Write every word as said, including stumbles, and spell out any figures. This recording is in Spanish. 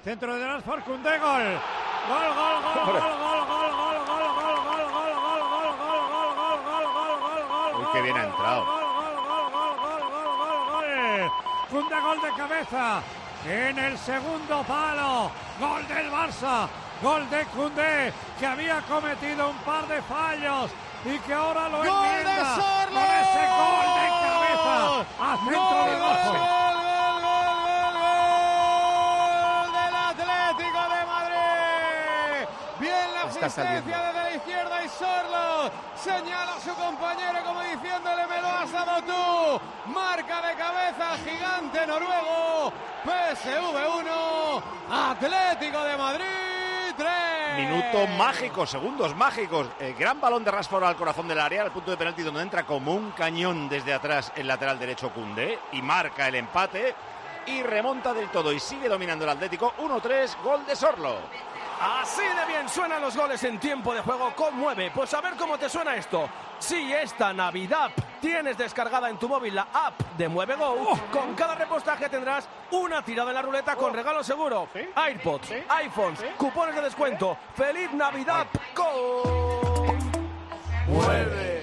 Centro de Rashford, Koundé, gol. Gol, gol, gol, gol, gol, gol, gol, gol, gol, gol, gol, gol, gol, gol, gol, gol, gol, gol, gol. Uy, qué bien ha entrado. Koundé, gol de cabeza. En el segundo palo. Gol del Barça. Gol de Koundé, que había cometido un par de fallos y que ahora lo enmienda con ese gol de cabeza a centro de Rashford. Asistencia desde la izquierda y Sorlo señala a su compañero como diciéndole me lo has dado tú. Marca de cabeza gigante noruego. P S V uno, Atlético de Madrid tres. Minuto mágico, segundos mágicos. El gran balón de Rashford al corazón del área, al punto de penalti donde entra como un cañón desde atrás el lateral derecho Koundé y marca el empate y remonta del todo y sigue dominando el Atlético. uno tres, gol de Sorlo. Así de bien suenan los goles en tiempo de juego con Mueve. Pues a ver cómo te suena esto. Si esta Navidad tienes descargada en tu móvil la app de Mueve Go, oh, con cada repostaje tendrás una tirada en la ruleta con regalo seguro. ¿Sí? AirPods, ¿sí? iPhones, ¿sí? Cupones de descuento. ¡Feliz Navidad! Con Mueve.